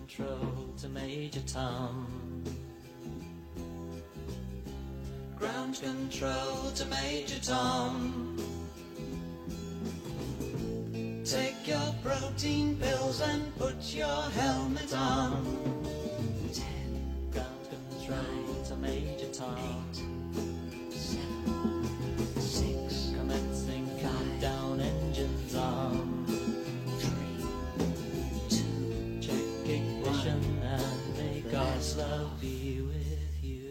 control to Major Tom. Ground control to Major Tom. Take your protein pills and put your helmet on. 10. Ground control to Major Tom. 8, 7, 6. Commencing countdown, engines on. 3, 2. Check ignition and may God's love be with you.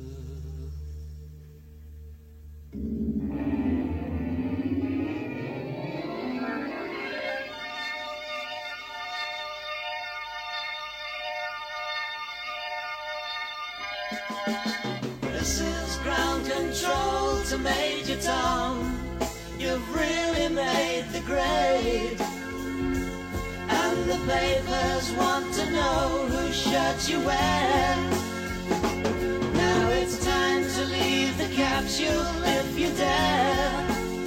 This is ground control to Major Tom. You've really made the grade, and the papers want to know whose shirt you wear. Now it's time to leave the capsule if you dare.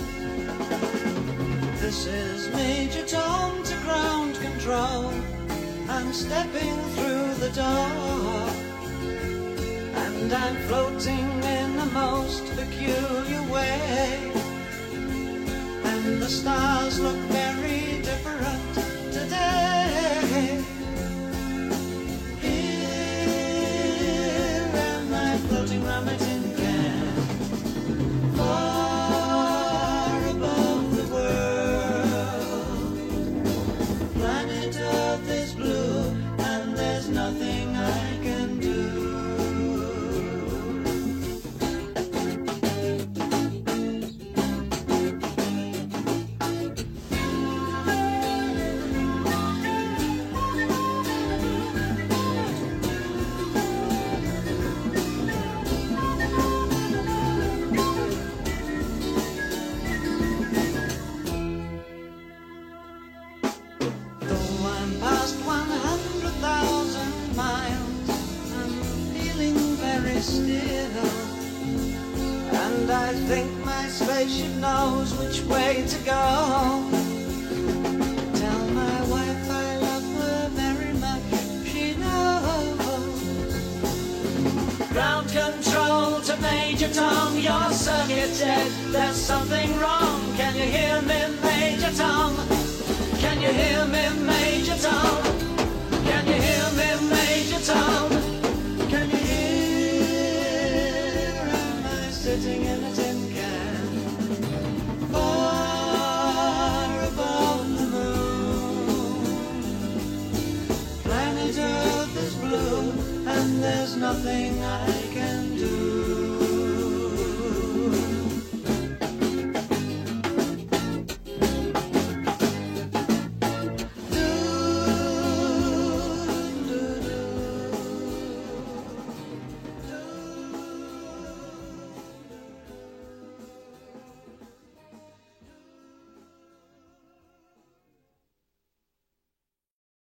This is Major Tom to ground control. I'm stepping through the door, and I'm floating in the most peculiar way. And the stars look very different today. Here am I floating round my tin can, far above the world. Planet Earth is blue, and there's nothing I can do. Past 100,000 miles, I'm feeling very still, and I think my spaceship knows which way to go. Tell my wife I love her very much, she knows. Ground control to Major Tom, your circuit's dead, there's something wrong. Can you hear me, Major Tom? Can you hear me, Major Tom?